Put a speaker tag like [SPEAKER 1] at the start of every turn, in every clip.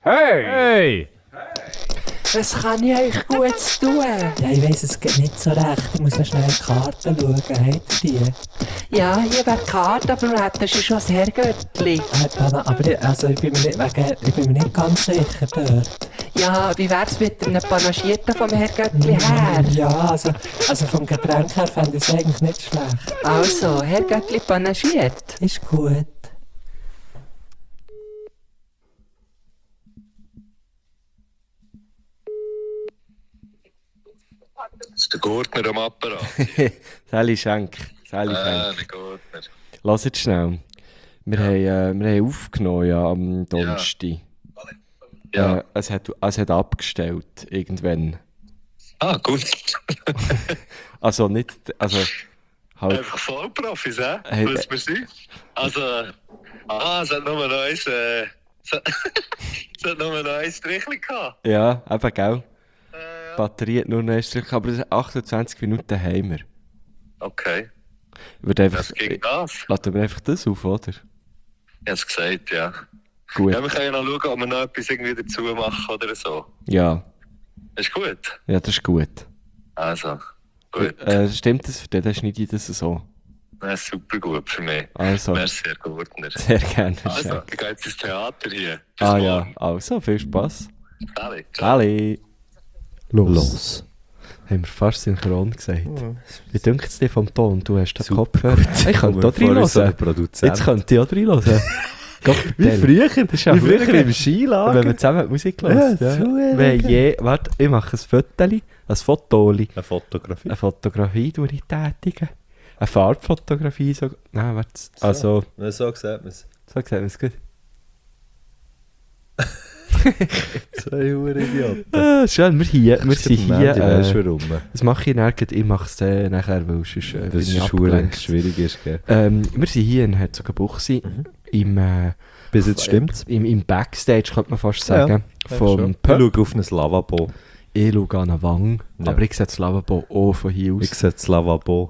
[SPEAKER 1] Hey!
[SPEAKER 2] Hey!
[SPEAKER 3] Was kann ich euch Gutes tun?
[SPEAKER 4] Ja, ich weiss, es geht nicht so recht. Ich muss noch schnell in die Karten schauen. Habt ihr die?
[SPEAKER 3] Ja, hier wäre die Karte, aber wir hätten schon das Herrgöttli.
[SPEAKER 4] Aber ich bin mir nicht ganz sicher dort.
[SPEAKER 3] Ja, wie wär's mit einem Panagierten vom Herrgöttli her?
[SPEAKER 4] Ja, also vom Getränk her fände ich es eigentlich nicht schlecht.
[SPEAKER 3] Also, Herrgöttli panagiert.
[SPEAKER 4] Ist gut.
[SPEAKER 5] Das ist der Gurtner am Apparat.
[SPEAKER 1] Sally Schenk.
[SPEAKER 5] Der Gurtner.
[SPEAKER 1] Lass jetzt schnell. Wir haben aufgenommen am Donnerstag.
[SPEAKER 5] Ja.
[SPEAKER 1] Es hat abgestellt, irgendwann.
[SPEAKER 5] Ah, gut.
[SPEAKER 1] Also nicht, halt,
[SPEAKER 5] Einfach Vollprofis, hä?
[SPEAKER 1] Hey,
[SPEAKER 5] Was wir sind. Also, es hat nur noch eins, es hat nur noch ein Strichchen gehabt.
[SPEAKER 1] ja, eben, gell? Die Batterie hat nur noch ein Stück, aber 28 Minuten haben wir.
[SPEAKER 5] Okay,
[SPEAKER 1] Ich würde einfach,
[SPEAKER 5] das ging das.
[SPEAKER 1] lassen wir einfach das auf, oder?
[SPEAKER 5] Ich habe es gesagt, ja.
[SPEAKER 1] Gut.
[SPEAKER 5] Ja, wir können ja noch schauen, ob wir noch etwas irgendwie dazu machen oder so.
[SPEAKER 1] Ja,
[SPEAKER 5] Ist gut?
[SPEAKER 1] ja, das ist gut.
[SPEAKER 5] Also, gut.
[SPEAKER 1] Stimmt das für dich? Dann schneide ich das so.
[SPEAKER 5] Das ist super gut für mich.
[SPEAKER 1] Also,
[SPEAKER 5] Merci, Herr Gurtner.
[SPEAKER 1] sehr gerne.
[SPEAKER 5] Also,
[SPEAKER 1] Schenk.
[SPEAKER 5] ich gehe jetzt ins Theater hier.
[SPEAKER 1] Ah ja, also, viel Spaß.
[SPEAKER 5] Alle, ciao.
[SPEAKER 1] Alle. Los. Haben wir fast synchron gesagt. Wie dünkt es dir vom Ton? Du hast den Kopfhörer. Ich könnte auch reinhören. Jetzt könnte ich auch reinhören.
[SPEAKER 2] Wie früher,
[SPEAKER 1] Das ist ja früher,
[SPEAKER 2] im Skilager.
[SPEAKER 1] wenn wir zusammen Musik hören.
[SPEAKER 2] Ja, so
[SPEAKER 1] Warte, ich mache ein Fotoli. Eine
[SPEAKER 2] Fotografie.
[SPEAKER 1] Eine Fotografie durch ich tätigen. Eine Farbfotografie. So. Nein, warte. Also,
[SPEAKER 2] So sagt man es.
[SPEAKER 1] so gesagt man es gut.
[SPEAKER 2] Zwei Idioten.
[SPEAKER 1] Schön, wir sind hier.
[SPEAKER 2] Weißt du warum?
[SPEAKER 1] Das mache ich nachher, ich mache es dann nachher, weil sonst bin
[SPEAKER 2] Das
[SPEAKER 1] ich
[SPEAKER 2] ist
[SPEAKER 1] abgelenkt.
[SPEAKER 2] schwierig ist, gell?
[SPEAKER 1] Wir sind hier in Herzogenbuchsee
[SPEAKER 2] Bis jetzt stimmt's.
[SPEAKER 1] im Backstage, könnte man fast sagen, vom
[SPEAKER 2] Ich
[SPEAKER 1] Pub.
[SPEAKER 2] schaue auf ein Lavabo.
[SPEAKER 1] Ich schaue an eine Wange,
[SPEAKER 2] Ja.
[SPEAKER 1] aber ich sehe das Lavabo auch von hier
[SPEAKER 2] Ich
[SPEAKER 1] aus.
[SPEAKER 2] sehe das Lavabo.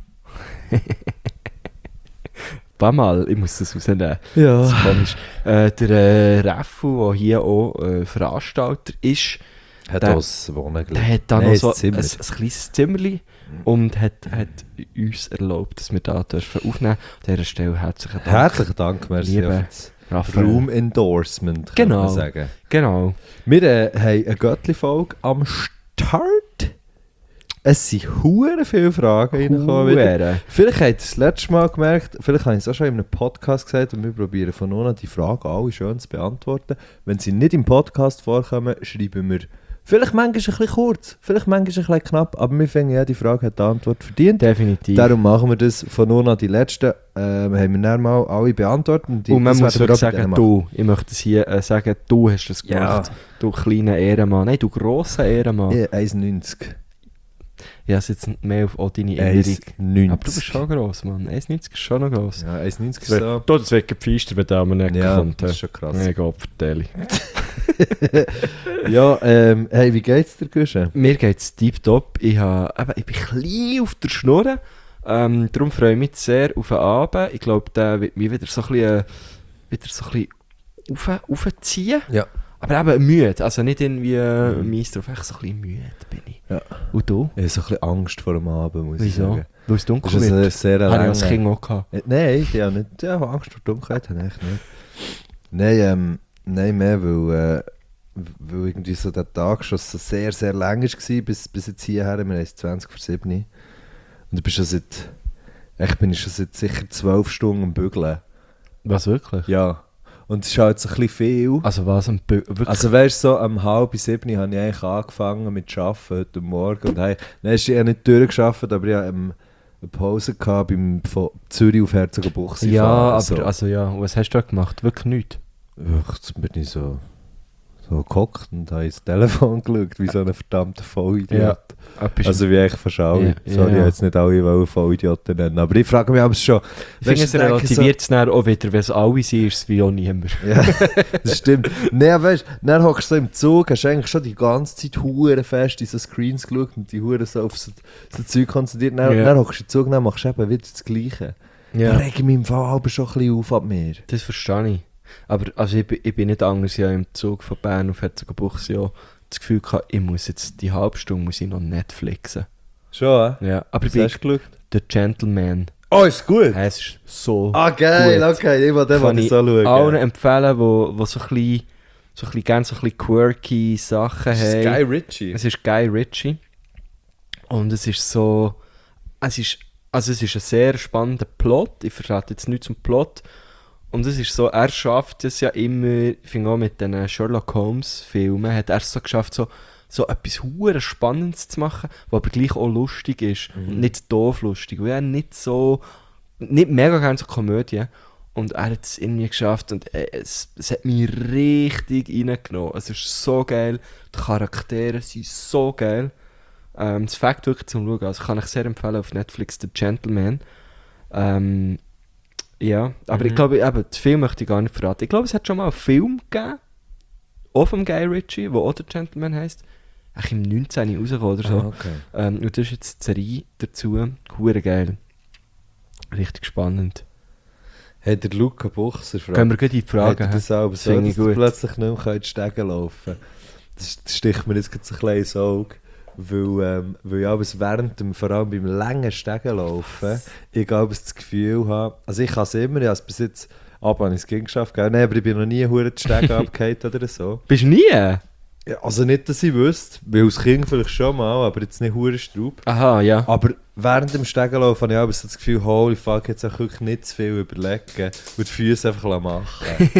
[SPEAKER 1] Ein paar Mal, ich muss das rausnehmen.
[SPEAKER 2] Ja.
[SPEAKER 1] Das ist komisch. Der Raffu, der hier auch Veranstalter ist,
[SPEAKER 2] Hat
[SPEAKER 1] Der-
[SPEAKER 2] das Wohnen
[SPEAKER 1] der hat da noch
[SPEAKER 2] Nein,
[SPEAKER 1] so
[SPEAKER 2] ein Zimmer.
[SPEAKER 1] ein kleines Zimmerli und hat uns erlaubt, dass wir da dürfen aufnehmen dürfen. An dieser Stelle herzlichen Dank.
[SPEAKER 2] Herzlichen Dank, merci
[SPEAKER 1] Liebe
[SPEAKER 2] für das
[SPEAKER 1] Raphael.
[SPEAKER 2] Room-Endorsement, kann
[SPEAKER 1] Genau.
[SPEAKER 2] man sagen.
[SPEAKER 1] Genau.
[SPEAKER 2] Wir haben eine Göttli-Folge am Start. Es sind hure viele Fragen reingekommen. wieder.
[SPEAKER 1] Huere.
[SPEAKER 2] Vielleicht habt ihr es das letzte Mal gemerkt, vielleicht habe ich es auch schon in einem Podcast gesagt und wir probieren von nun an die Fragen alle schön zu beantworten. Wenn sie nicht im Podcast vorkommen, schreiben wir vielleicht manchmal ein bisschen kurz, vielleicht manchmal ein bisschen knapp, aber wir finden ja, die Frage hat die Antwort verdient.
[SPEAKER 1] Definitiv.
[SPEAKER 2] Darum machen wir das von nun an die letzten, haben wir dann mal alle beantwortet. Und
[SPEAKER 1] Und man
[SPEAKER 2] das
[SPEAKER 1] muss
[SPEAKER 2] werden wir
[SPEAKER 1] wirklich
[SPEAKER 2] auch bei denen
[SPEAKER 1] sagen,
[SPEAKER 2] machen.
[SPEAKER 1] du, ich möchte es hier sagen, du hast das gemacht. Du kleiner Ehrenmann. Nein, du grosser Ehrenmann.
[SPEAKER 2] Ja, 1,90.
[SPEAKER 1] Ich habe es jetzt mehr auf auch deine Erinnerung.
[SPEAKER 2] 1,90.
[SPEAKER 1] Aber du bist schon gross, Mann. 1,90 ist schon noch gross.
[SPEAKER 2] Ja, 1,90 ist
[SPEAKER 1] Das
[SPEAKER 2] so.
[SPEAKER 1] das wird gepfeistert, wenn der am Neck
[SPEAKER 2] Ja,
[SPEAKER 1] kommt.
[SPEAKER 2] das ist schon krass.
[SPEAKER 1] Nee, Gott, vertelle.
[SPEAKER 2] Ja, hey, wie geht's dir, Guschen?
[SPEAKER 1] Mir geht es tiptop. Ich bin ein bisschen auf der Schnur. Darum freue ich mich sehr auf den Abend. Ich glaube, der wird mich wieder so ein bisschen aufziehen.
[SPEAKER 2] Ja.
[SPEAKER 1] Aber eben müde. Also nicht irgendwie mies drauf, einfach so ein bisschen müde bin ich.
[SPEAKER 2] Ja.
[SPEAKER 1] Und du?
[SPEAKER 2] Ich habe so ein bisschen Angst vor dem Abend, muss ich
[SPEAKER 1] Wieso?
[SPEAKER 2] sagen.
[SPEAKER 1] Weil es dunkel
[SPEAKER 2] Das ist
[SPEAKER 1] wird?
[SPEAKER 2] ein sehr
[SPEAKER 1] Habe ich
[SPEAKER 2] langer...
[SPEAKER 1] als Kind auch gehabt.
[SPEAKER 2] Nein, ich habe nicht Angst vor Dunkelheit, habe ich echt nicht. Nein, mehr, weil irgendwie so der Tag schon so sehr, sehr lang war, bis jetzt hierher, wir haben es 20 vor 7. Und ich bin schon seit sicher 12 Stunden am Bügeln.
[SPEAKER 1] Was, wirklich?
[SPEAKER 2] Ja. Und es ist halt so ein bisschen viel.
[SPEAKER 1] Also was, wirklich?
[SPEAKER 2] Also weißt du, so um 6:30 habe ich eigentlich angefangen mit Arbeiten heute Morgen. Und hey, dann ist ich nicht durchgearbeitet, aber ich hatte eine Pause gehabt von Zürich auf Herzogenbuchsee.
[SPEAKER 1] ja,
[SPEAKER 2] fahren,
[SPEAKER 1] aber
[SPEAKER 2] so.
[SPEAKER 1] also ja, und was hast du da gemacht? Wirklich nichts?
[SPEAKER 2] Jetzt bin ich so gehockt und habe ins Telefon geschaut, wie so ein verdammter Vollidiot. Also wie eigentlich fast alle.
[SPEAKER 1] Ja,
[SPEAKER 2] Sorry, ich
[SPEAKER 1] ja.
[SPEAKER 2] jetzt nicht alle wollen Vollidioten nennen. Aber ich frage mich aber schon.
[SPEAKER 1] Ich finde, es
[SPEAKER 2] weisst du, denke
[SPEAKER 1] relativiert es dann auch wieder, wenn es alle sind, ist es wie auch niemand.
[SPEAKER 2] Ja, das stimmt. Nein, weißt du, dann hockst du so im Zug, hast eigentlich schon die ganze Zeit hure fest in so Screens geschaut und die hure so auf so Zeug konzentriert. Dann hockst du im Zug, dann machst du eben wieder das Gleiche. Da
[SPEAKER 1] Ja,
[SPEAKER 2] reg ich mich im Fall aber schon ein bisschen auf ab mir.
[SPEAKER 1] das verstehe ich. Aber also ich bin nicht anders, ja im Zug von Bern auf Herzogenbuchsee ja das Gefühl gehabt, ich muss jetzt die halbe Stunde muss ich noch Netflixen.
[SPEAKER 2] Schon,
[SPEAKER 1] Ja, aber ich
[SPEAKER 2] Was hast du
[SPEAKER 1] bin
[SPEAKER 2] geschaut?
[SPEAKER 1] The Gentleman.
[SPEAKER 2] Oh, ist gut!
[SPEAKER 1] Es ist so
[SPEAKER 2] Geil,
[SPEAKER 1] gut.
[SPEAKER 2] okay, ich will den
[SPEAKER 1] Kann
[SPEAKER 2] so
[SPEAKER 1] ich
[SPEAKER 2] schauen.
[SPEAKER 1] allen empfehlen, wo so ein bisschen gerne so ein bisschen quirky Sachen
[SPEAKER 2] Das ist
[SPEAKER 1] haben.
[SPEAKER 2] Guy Ritchie.
[SPEAKER 1] Es ist Guy Ritchie. Und es ist so... es ist ein sehr spannender Plot. Ich verrate jetzt nichts zum Plot. Und es ist so, er schafft es ja immer, ich finde auch mit den Sherlock Holmes Filmen, hat er es so geschafft, so etwas hure Spannendes zu machen, was aber gleich auch lustig ist. Und nicht doof lustig. Weil er nicht mega gerne so Komödie. Und er hat es irgendwie geschafft und es hat mich richtig reingenommen. Es ist so geil. Die Charaktere sind so geil. Das Fakt wirklich zum Schauen. Also kann ich sehr empfehlen auf Netflix, The Gentleman. Ja, aber ich glaube, eben, den Film möchte ich gar nicht verraten. Ich glaube, es hat schon mal einen Film gegeben, auch von Guy Ritchie, der auch The Gentleman heisst. Eigentlich im 19. rausgekommen oder so.
[SPEAKER 2] Okay.
[SPEAKER 1] Und das ist jetzt die Serie dazu. Hure geil. Richtig spannend.
[SPEAKER 2] Hey, der Luca Buchser fragt,
[SPEAKER 1] Können wir gleich in die Frage
[SPEAKER 2] hat er das auch
[SPEAKER 1] Das
[SPEAKER 2] so,
[SPEAKER 1] finde
[SPEAKER 2] dass
[SPEAKER 1] ich
[SPEAKER 2] du
[SPEAKER 1] gut.
[SPEAKER 2] plötzlich nicht mehr in die Stege laufen. Das sticht mir jetzt gerade so ein kleines Auge, weil ich abends während dem, vor allem beim langen Stegenlaufen, ich abends das Gefühl habe, also ich kann es immer, ich habe es bis jetzt, habe ich es geschafft, gell? Nein, aber ich bin noch nie hure die Stege abgefallen oder so.
[SPEAKER 1] Bist du nie?
[SPEAKER 2] Ja, also nicht, dass ich wüsste, weil als Kind vielleicht schon mal, aber jetzt nicht hure Straub.
[SPEAKER 1] Aha, ja.
[SPEAKER 2] Aber während dem Stegenlauf habe ich abends so das Gefühl, holy fuck, jetzt auch wirklich nicht zu viel überlegen und die Füße einfach machen.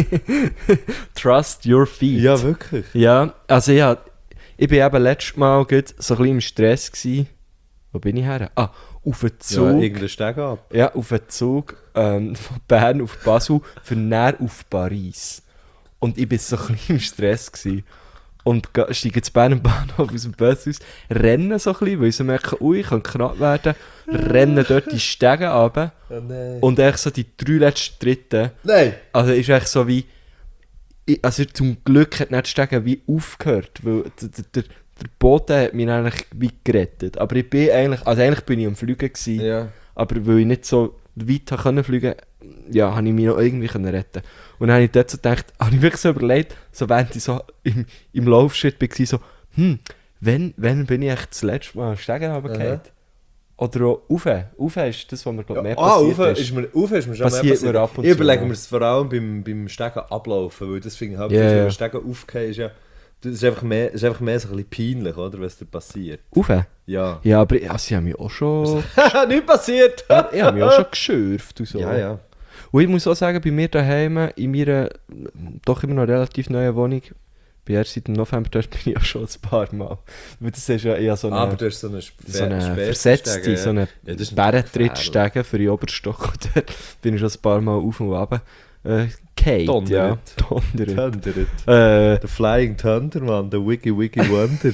[SPEAKER 1] Trust your feet.
[SPEAKER 2] Ja, wirklich.
[SPEAKER 1] Ja, also ich bin eben letztes Mal gerade so ein bisschen im Stress gewesen. Wo bin ich her? Auf den
[SPEAKER 2] Ja,
[SPEAKER 1] Zug.
[SPEAKER 2] irgendeinen Steg ab.
[SPEAKER 1] Ja, auf den Zug von Bern auf Basel, von näher auf Paris. Und ich war so ein bisschen im Stress gewesen. Und steige zu Bern am Bahnhof aus dem Bus aus, rennen so ein bisschen, weil ich so merke, ui, ich kann knapp werden, rennen dort die Stege runter
[SPEAKER 2] Oh nein.
[SPEAKER 1] und echt so die 3 letzten Tritte,
[SPEAKER 2] Nein!
[SPEAKER 1] also ist echt so wie, also zum Glück hat nicht die Stege wie aufgehört, weil der Boden hat mich eigentlich wie gerettet. Aber ich bin eigentlich bin ich am Fliegen gewesen,
[SPEAKER 2] Ja.
[SPEAKER 1] aber weil ich nicht so weit fliegen konnte, ja, habe ich mich noch irgendwie retten. Und dann habe ich dort so gedacht, habe ich wirklich so überlegt, so während ich so im Laufschritt war, so, wann bin ich echt das letzte Mal Stegen runtergefallen? Oder auch rauf. Rauf ist das, was mir glaub, mehr passiert ist.
[SPEAKER 2] Rauf ist mir schon
[SPEAKER 1] Passiert
[SPEAKER 2] mehr
[SPEAKER 1] mir ab und
[SPEAKER 2] Ich
[SPEAKER 1] zu,
[SPEAKER 2] überlege
[SPEAKER 1] ja.
[SPEAKER 2] mir es vor allem beim Stegen ablaufen, weil das finde ich halt,
[SPEAKER 1] Ja,
[SPEAKER 2] wenn
[SPEAKER 1] ja.
[SPEAKER 2] man Stegen aufgeht, ist ja, das ist einfach mehr so ein bisschen peinlich, oder, was da passiert.
[SPEAKER 1] Rauf?
[SPEAKER 2] Ja.
[SPEAKER 1] Ja, aber also, ich habe mich auch schon...
[SPEAKER 2] Nicht passiert!
[SPEAKER 1] ich habe mich auch schon geschürft und so.
[SPEAKER 2] Ja, ja.
[SPEAKER 1] Und ich muss auch sagen, bei mir daheim, in meiner doch immer noch relativ neuen Wohnung, bin erst seit dem November dort, bin ich auch schon ein paar Mal. Weil das ist ja eher so eine,
[SPEAKER 2] Aber du hast so eine,
[SPEAKER 1] so eine versetzte, so eine
[SPEAKER 2] Ja, das ist
[SPEAKER 1] Bärentrittstege für den Oberstock. Und dort bin ich schon ein paar Mal auf und runter gefallen. Ja, donnert.
[SPEAKER 2] Thunderet.
[SPEAKER 1] Äh,
[SPEAKER 2] Der Flying Thunder, Mann, der Wiggy Wonder.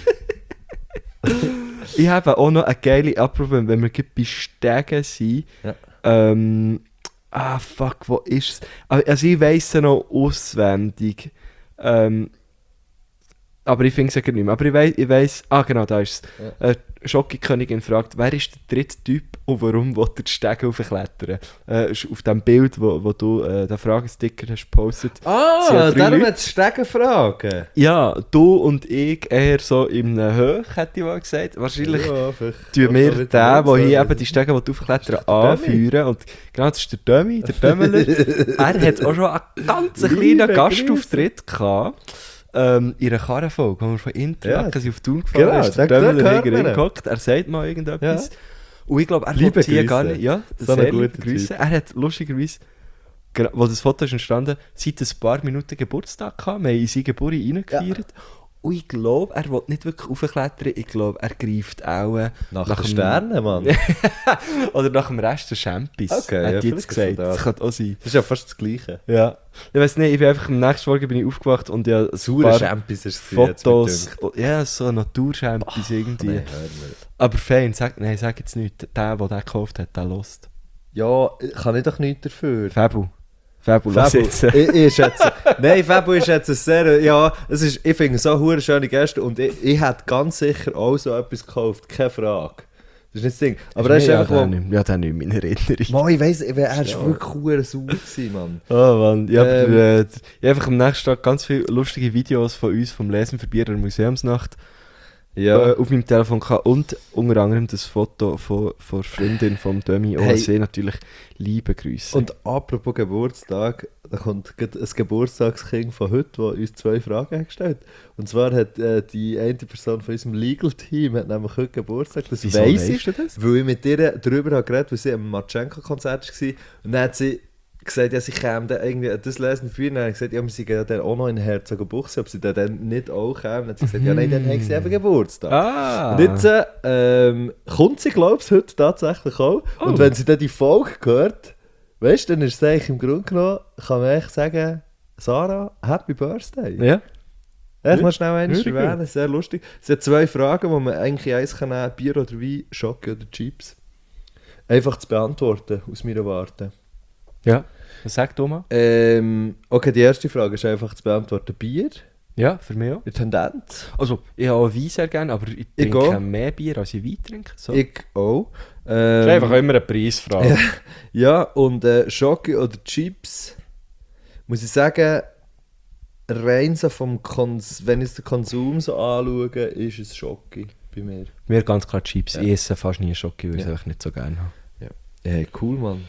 [SPEAKER 1] Ich habe auch noch eine geile Approbe, wenn wir gerade bei Stegen sind.
[SPEAKER 2] Ja.
[SPEAKER 1] Fuck, wo ist es? Also ich weiss es noch auswendig. Aber ich finde es ja nicht mehr. Aber ich weiss, genau, da ist es. Schocki-Königin fragt, wer ist der dritte Typ und warum will er die Stege raufklettern? Auf dem Bild, wo du den Fragesticker hast gepostet. Sie hat 3
[SPEAKER 2] darum
[SPEAKER 1] Leute.
[SPEAKER 2] hat es Stegenfragen.
[SPEAKER 1] Ja, du und ich eher so in einem Höch, hätte ich mal gesagt. Wahrscheinlich
[SPEAKER 2] Ja, vielleicht
[SPEAKER 1] tun wir den, der hier eben die
[SPEAKER 2] die
[SPEAKER 1] Stege aufklettern,
[SPEAKER 2] der Dömi.
[SPEAKER 1] anführen. Und genau, das ist der Dömi, der Dömeler. Er hat auch schon einen ganz kleinen
[SPEAKER 2] Liebe
[SPEAKER 1] Gastauftritt gehabt. In einer Karrenfolge, wo wir von Interlaken
[SPEAKER 2] Ja.
[SPEAKER 1] sind auf Thun gefahren
[SPEAKER 2] Genau,
[SPEAKER 1] ist der
[SPEAKER 2] da
[SPEAKER 1] Dömeler
[SPEAKER 2] hört
[SPEAKER 1] hinter ihm
[SPEAKER 2] man ihn.
[SPEAKER 1] gehockt. Er sagt mal irgendetwas. Und ich glaube, er
[SPEAKER 2] Liebe
[SPEAKER 1] will hier
[SPEAKER 2] Grüße.
[SPEAKER 1] gar nicht. Ja,
[SPEAKER 2] So ein
[SPEAKER 1] sehr
[SPEAKER 2] guter
[SPEAKER 1] liebe Grüße. Er hat lustigerweise, genau, wo das Foto ist entstanden, seit ein paar Minuten Geburtstag gehabt. Wir haben in seine Geburt reingefeiert. Und ich glaube, er will nicht wirklich raufklettern. Ich glaube, er greift auch
[SPEAKER 2] Nach
[SPEAKER 1] dem-
[SPEAKER 2] den Sternen, Mann.
[SPEAKER 1] oder nach dem Rest der Champis.
[SPEAKER 2] Okay, ja,
[SPEAKER 1] hat jetzt
[SPEAKER 2] vielleicht ist
[SPEAKER 1] gesagt.
[SPEAKER 2] er da.
[SPEAKER 1] Das könnte auch sein.
[SPEAKER 2] Das ist ja fast das Gleiche.
[SPEAKER 1] Ja. Ich weiß nicht, ich bin einfach am nächsten Morgen bin ich aufgewacht und ja, ein
[SPEAKER 2] Sauer
[SPEAKER 1] paar
[SPEAKER 2] Champis ist es
[SPEAKER 1] Fotos. Ja, so Naturchampis irgendwie.
[SPEAKER 2] Nein, hör mir.
[SPEAKER 1] Aber fein, sag jetzt nicht. Der den gekauft hat, der lost.
[SPEAKER 2] Ja, kann ich doch nichts dafür.
[SPEAKER 1] Fabu, lass
[SPEAKER 2] Fabu,
[SPEAKER 1] jetzt.
[SPEAKER 2] ich schätze. Nein, Fabu ist jetzt ein sehr. Ja, ich finde es so hure schöne Gäste und ich hätte ganz sicher auch so etwas gekauft, keine Frage. Das ist nicht das Ding. Aber er ist einfach...
[SPEAKER 1] Ja, den nicht in meiner Erinnerung.
[SPEAKER 2] Mann, ich weiss, er war wirklich cool sauer gewesen, Mann.
[SPEAKER 1] Oh Mann, ja, aber ich habe einfach am nächsten Tag ganz viele lustige Videos von uns vom Lesen für Bier der Museumsnacht auf meinem Telefon gehabt und unter anderem das Foto von der Freundin vom Dömi OSC natürlich liebe Grüße.
[SPEAKER 2] Und apropos Geburtstag, da kommt gerade ein Geburtstagskind von heute, der uns 2 Fragen hat gestellt. Und zwar hat die eine Person von unserem Legal-Team hat nämlich heute Geburtstag. Das
[SPEAKER 1] Wieso
[SPEAKER 2] weiss
[SPEAKER 1] weisst du das?
[SPEAKER 2] Weil ich mit ihr darüber habe geredet, weil sie am Marchenko-Konzert war. Und dann hat sie gesagt, ja, sie kämen dann irgendwie das Lesen für ihn. Dann habe ich gesagt, ja, wir sind ja dann auch noch in Herzogenbuchsee, ob sie dann nicht auch kämen. Dann hat sie gesagt, ja, nein, dann haben sie eben Geburtstag.
[SPEAKER 1] Ah!
[SPEAKER 2] Und jetzt kommt sie, glaube ich, heute tatsächlich auch.
[SPEAKER 1] Oh.
[SPEAKER 2] Und wenn sie dann die Folge hört, weißt du, dann ist es eigentlich im Grunde genommen, kann man echt sagen, Sarah, Happy Birthday.
[SPEAKER 1] Ja.
[SPEAKER 2] Ich muss schnell eines
[SPEAKER 1] Wirklich?
[SPEAKER 2] erwähnen, sehr lustig. Es sind 2 Fragen, die man eigentlich eins kann nehmen, Bier oder Wein, Schoki oder Chips. Einfach zu beantworten, aus meiner Warte.
[SPEAKER 1] Ja. Was sagt Thomas?
[SPEAKER 2] Okay, die erste Frage ist einfach zu beantworten, Bier,
[SPEAKER 1] Ja, für mich auch.
[SPEAKER 2] in Tendenz.
[SPEAKER 1] Also, ich habe auch Wein sehr gerne, aber ich trinke
[SPEAKER 2] auch.
[SPEAKER 1] mehr Bier, als ich Wein trinke. So.
[SPEAKER 2] Ich auch.
[SPEAKER 1] Das ist einfach immer eine Preisfrage.
[SPEAKER 2] Ja, und Schoki oder Chips, muss ich sagen, rein so wenn ich den Konsum so anschaue, ist es Schoki bei mir.
[SPEAKER 1] Mir ganz klar Chips.
[SPEAKER 2] Ja.
[SPEAKER 1] Ich esse fast nie Schoki, weil ich es
[SPEAKER 2] Ja.
[SPEAKER 1] einfach nicht so gerne habe.
[SPEAKER 2] Hey, cool, Mann.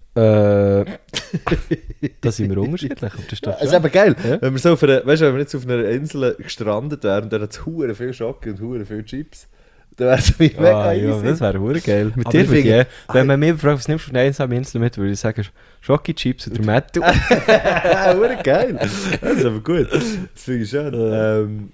[SPEAKER 1] Da sind wir unterschiedlich. Aber das ist doch
[SPEAKER 2] Es ist
[SPEAKER 1] schön.
[SPEAKER 2] eben geil,
[SPEAKER 1] Ja.
[SPEAKER 2] wenn wir so wenn wir jetzt auf einer Insel gestrandet wären, dann hat es hure viel Schoki und hure viel Chips. Dann wäre es wie mega
[SPEAKER 1] Ja,
[SPEAKER 2] easy.
[SPEAKER 1] das wäre verdammt geil. Mit
[SPEAKER 2] Aber
[SPEAKER 1] dir
[SPEAKER 2] ich
[SPEAKER 1] würde ich,
[SPEAKER 2] finde-
[SPEAKER 1] wenn man mich fragt, was nimmst du auf einer einsamen Insel mit, würde ich sagen, Schoki, Chips oder Metto.
[SPEAKER 2] Hure geil. Das ist aber gut. Das finde ich schön.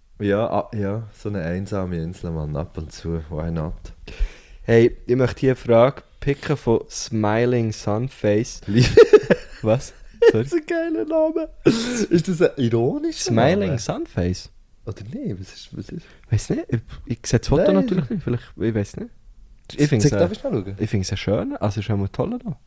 [SPEAKER 2] Ja, so eine einsame Insel, Mann, ab und zu. Why not?
[SPEAKER 1] Hey, ich möchte hier eine Frage picken von Smiling Sunface. Was? Sorry?
[SPEAKER 2] Das ist ein geiler Name. Ist das ein ironischer
[SPEAKER 1] Smiling
[SPEAKER 2] Name?
[SPEAKER 1] Sunface?
[SPEAKER 2] Oder nicht? Was ist?
[SPEAKER 1] Weiß nicht. Ich sehe das Foto
[SPEAKER 2] Nein.
[SPEAKER 1] natürlich nicht. Vielleicht, ich weiß nicht. Ich finde
[SPEAKER 2] Darf
[SPEAKER 1] es
[SPEAKER 2] ich schnell schauen?
[SPEAKER 1] ein schön. Also ist auch mal toll noch.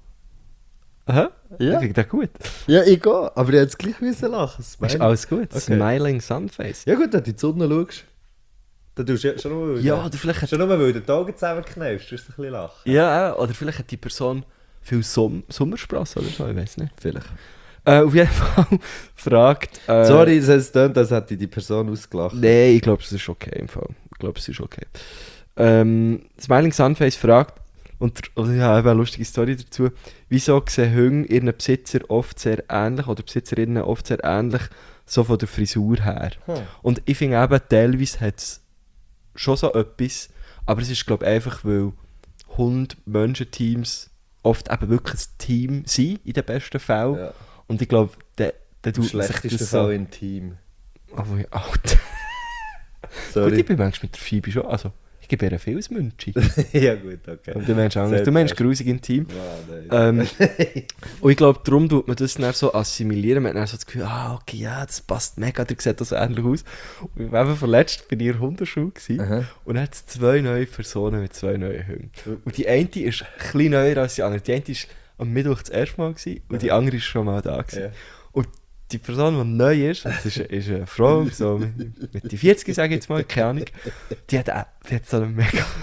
[SPEAKER 1] Aha.
[SPEAKER 2] Ja.
[SPEAKER 1] Ich finde das gut.
[SPEAKER 2] Ja, ich gehe. Aber ich hätte es gleich müssen lachen.
[SPEAKER 1] Ist
[SPEAKER 2] Smiling.
[SPEAKER 1] alles gut.
[SPEAKER 2] Okay.
[SPEAKER 1] Smiling Sunface.
[SPEAKER 2] Ja gut, wenn du in die Sonne schaust, dann tust du schon nur,
[SPEAKER 1] Ja, oder vielleicht hat,
[SPEAKER 2] schon nur, weil du die Augen zusammenkneifst, tust du ein bisschen lachen.
[SPEAKER 1] ja, oder vielleicht hat die Person viel Sommersprossen oder so. Ich weiß nicht. Vielleicht. Auf jeden Fall fragt.
[SPEAKER 2] Sorry, es hat getönt, als hätte die Person ausgelacht.
[SPEAKER 1] Nein, ich glaube, es ist okay im Fall. Ich glaube, es ist okay. Smiling Sunface fragt, und ich habe eben eine lustige Story dazu, wieso sehen Hunde ihren Besitzer oft sehr ähnlich, oder Besitzerinnen oft sehr ähnlich, so von der Frisur her. Und ich finde eben, teilweise hat es schon so etwas, aber es ist, glaube ich, einfach, weil Hund-Menschen-Teams oft eben wirklich ein Team sind, in den besten Fällen.
[SPEAKER 2] Ja.
[SPEAKER 1] Und ich glaube, der
[SPEAKER 2] Im
[SPEAKER 1] tut sich
[SPEAKER 2] schlechtesten
[SPEAKER 1] das
[SPEAKER 2] Fall
[SPEAKER 1] so...
[SPEAKER 2] intim.
[SPEAKER 1] Oh, Alter.
[SPEAKER 2] Sorry.
[SPEAKER 1] Gut, ich bin manchmal mit der Phoebe schon, also ich gebe ihr viel ins Münchi.
[SPEAKER 2] Ja gut, okay.
[SPEAKER 1] Und du meinst anders.
[SPEAKER 2] Sehr
[SPEAKER 1] Du meinst
[SPEAKER 2] fair.
[SPEAKER 1] grusig intim.
[SPEAKER 2] Ja, nein.
[SPEAKER 1] Und ich glaube, darum tut man das dann so assimilieren. Man hat dann so das Gefühl, okay, ja, das passt mega, der sieht das so ähnlich aus. Und eben verletzt bin ich in der Hundeschule gewesen.
[SPEAKER 2] Aha.
[SPEAKER 1] Und dann hat es 2 neue Personen mit 2 neuen Hunden. Und die eine ist ein bisschen neuer als die andere. Die eine war am Mittwoch das erste Mal gewesen, und die andere ist schon mal da gewesen.
[SPEAKER 2] Ja.
[SPEAKER 1] Und die Person, die neu ist, das ist eine Frau, so mit die 40, sage ich jetzt mal, keine Ahnung, die hat so einen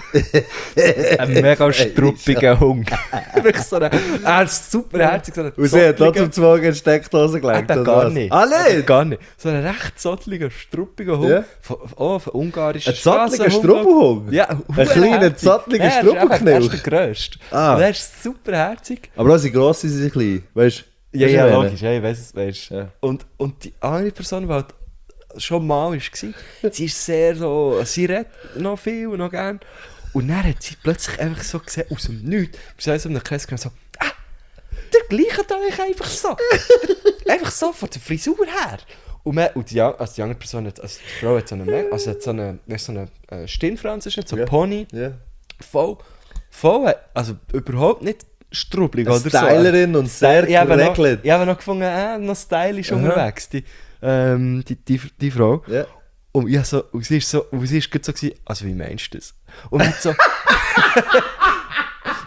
[SPEAKER 1] mega struppigen Hund. Wirklich so einen, super herzig, so einen
[SPEAKER 2] Und sie hat trotzdem
[SPEAKER 1] zotteligen-
[SPEAKER 2] 2 in die Steckdose gelegt, oder
[SPEAKER 1] gar
[SPEAKER 2] was?
[SPEAKER 1] nicht.
[SPEAKER 2] Ah, nicht?
[SPEAKER 1] Gar nicht. So einen recht zotteligen, struppigen Hund.
[SPEAKER 2] Ja.
[SPEAKER 1] Von ungarischen
[SPEAKER 2] Ein zotteliger
[SPEAKER 1] Strassenhund.
[SPEAKER 2] Struppelhund?
[SPEAKER 1] Ja,
[SPEAKER 2] Ein kleiner, zotteliger
[SPEAKER 1] Er ist
[SPEAKER 2] Struppelknilch?
[SPEAKER 1] der grösste.
[SPEAKER 2] Ah.
[SPEAKER 1] Und er ist super herzig.
[SPEAKER 2] Aber auch sie gross sind sie klein, weißt du?
[SPEAKER 1] Ja,
[SPEAKER 2] Weisst du,
[SPEAKER 1] ja,
[SPEAKER 2] was ich meine?
[SPEAKER 1] logisch, ja, ich weiss es, weißt
[SPEAKER 2] Ja.
[SPEAKER 1] und die andere Person, die halt schon mal war, sie ist sehr so, sie redet noch viel und noch gern. Und dann hat sie plötzlich einfach so gesehen, aus dem Nichts, wir haben so in einem Kreis so, der gleicht euch einfach so. Einfach so von der Frisur her. Und die andere Person, die Frau hat so eine, hat so eine Stirnfranse, ist nicht so ein
[SPEAKER 2] Ja.
[SPEAKER 1] Pony,
[SPEAKER 2] Ja.
[SPEAKER 1] voll, also überhaupt nicht struppelig
[SPEAKER 2] Eine
[SPEAKER 1] oder so.
[SPEAKER 2] Stylerin und sehr
[SPEAKER 1] Ich habe
[SPEAKER 2] geregelt.
[SPEAKER 1] noch gefunden, noch stylisch
[SPEAKER 2] Aha.
[SPEAKER 1] unterwegs, die Frau.
[SPEAKER 2] Ja.
[SPEAKER 1] Und sie ist gerade so gewesen, also wie meinst du das? Und hat so...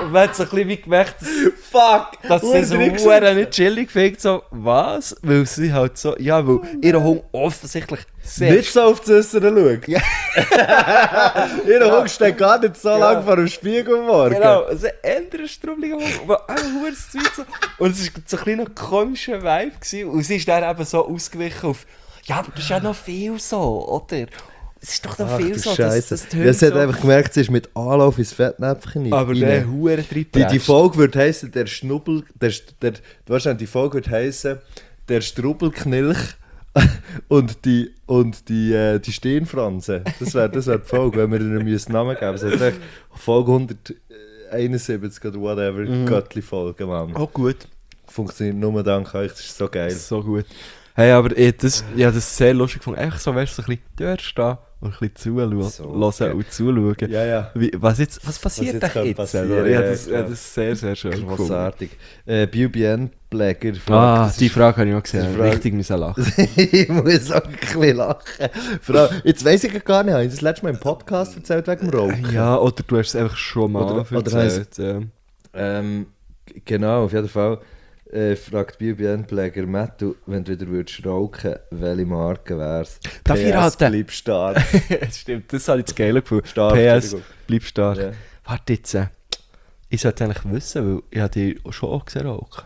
[SPEAKER 1] Und man hat so ein bisschen wie gemerkt,
[SPEAKER 2] Fuck!
[SPEAKER 1] dass sie so verdammt nicht chillig findet. So, was? Weil sie halt so, ja, weil ihr Hund offensichtlich sehr...
[SPEAKER 2] Nicht so auf das Äußere schauen. Ja. Ihr Hund steht gar nicht so lange vor dem Spiegel morgen.
[SPEAKER 1] Genau, also ein anderer strubbeliger Hund, aber auch ein Zweit so. Und es war so ein kleiner komischer Vibe gewesen. Und sie ist dann eben so ausgewichen auf, ja, aber das ist ja noch viel so, oder? Es ist doch noch viel so, das
[SPEAKER 2] ja, sie hat einfach gemerkt, sie ist mit Anlauf ins Fettnäpfchen
[SPEAKER 1] aber der Huren
[SPEAKER 2] die Folge würde heissen, der Schnubbel... wahrscheinlich die Folge würde heissen, der Strubbelknilch und die Stirnfranse. Das wäre die Folge, wenn wir ihnen einen Namen geben müssen. Das ist Folge 171 oder whatever, Göttli-Folge, Mann.
[SPEAKER 1] Oh, gut.
[SPEAKER 2] Funktioniert nur dank euch, das ist so geil.
[SPEAKER 1] So gut. Hey, aber das sehr lustig gefunden. Einfach so, weißt du, so ein bisschen dort stehen und ein bisschen zuschauen
[SPEAKER 2] So,
[SPEAKER 1] und zuschauen.
[SPEAKER 2] Ja, ja.
[SPEAKER 1] Was passiert
[SPEAKER 2] jetzt
[SPEAKER 1] denn jetzt?
[SPEAKER 2] passieren,
[SPEAKER 1] Ja,
[SPEAKER 2] ja,
[SPEAKER 1] das
[SPEAKER 2] klar.
[SPEAKER 1] ist sehr, sehr schön gefunden.
[SPEAKER 2] Grossartig. BUBN-Pläger.
[SPEAKER 1] Die Frage habe ich auch gesehen.
[SPEAKER 2] die Frage-
[SPEAKER 1] Richtig müssen lachen.
[SPEAKER 2] Ich muss auch ein bisschen lachen. Vor allem, jetzt weiss ich gar nicht, habe ich das letzte Mal im Podcast erzählt wegen dem Rauchen?
[SPEAKER 1] Ja, oder du hast es einfach schon mal
[SPEAKER 2] Oder
[SPEAKER 1] erzählt. Ja.
[SPEAKER 2] Genau, auf jeden Fall fragt BUBN-Pläger Mattu, wenn du wieder würdest rauchen, welche Marke wär's?
[SPEAKER 1] Darf ich raten?
[SPEAKER 2] bleib stark.
[SPEAKER 1] Stimmt, das habe ich das Geile gefunden.
[SPEAKER 2] Stark,
[SPEAKER 1] PS,
[SPEAKER 2] Entschuldigung.
[SPEAKER 1] bleib stark.
[SPEAKER 2] Ja.
[SPEAKER 1] Warte jetzt. Ich sollte eigentlich wissen, weil ich habe die schon auch gesehen rauchen.